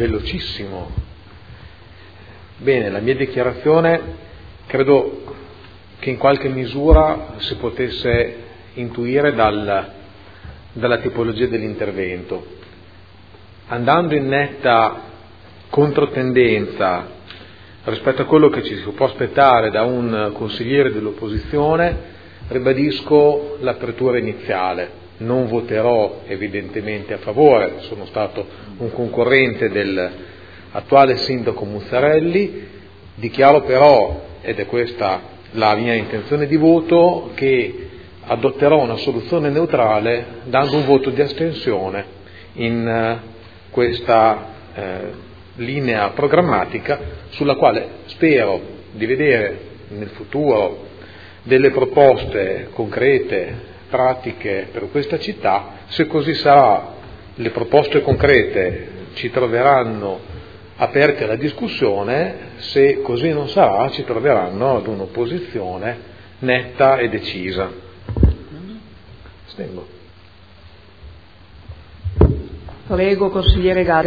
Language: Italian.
velocissimo. Bene, la mia dichiarazione credo che in qualche misura si potesse intuire dalla tipologia dell'intervento. Andando in netta controtendenza rispetto a quello che ci si può aspettare da un consigliere dell'opposizione, ribadisco l'apertura iniziale. Non voterò evidentemente a favore, sono stato un concorrente dell'attuale sindaco Muzzarelli, dichiaro però, ed è questa la mia intenzione di voto, che adotterò una soluzione neutrale dando un voto di astensione in questa linea programmatica sulla quale spero di vedere nel futuro delle proposte concrete, pratiche per questa città. Se così sarà, le proposte concrete ci troveranno aperti alla discussione, se così non sarà ci troveranno ad un'opposizione netta e decisa. Prego, consigliere Gaga.